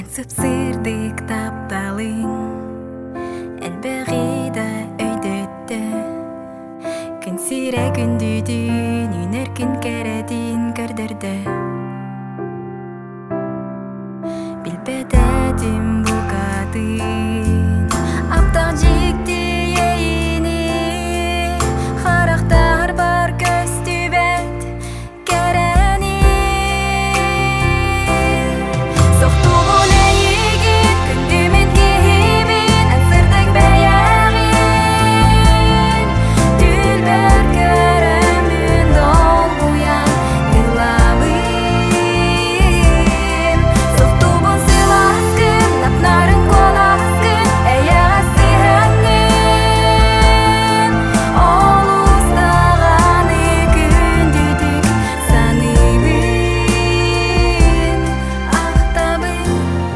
Сыпсырдык тапталың Әлбәғида өйдөтті Күн сире күндүдүн Үнер күн кәрәдин көрдірді Билбәдәдім бұл қатын Аптақ жекті ейіні Харақтар бар көстүбәт кәрәні Соқтуғын әйігін күндімен кейбін Әсірдің бәяғын Түлбәр көрәмін дол бұян Илабын Соқтуғын сыласкын Апнарын қоласкын Әйяға сыйғанын Ол ұстағаны күндүдік саныбын Ақтабын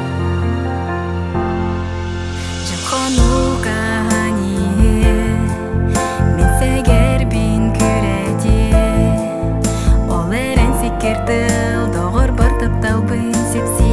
Жылқону кахание Мен сәгер бин күрәде Ол әрән сикер тыл Доғыр бар тапталбын сепси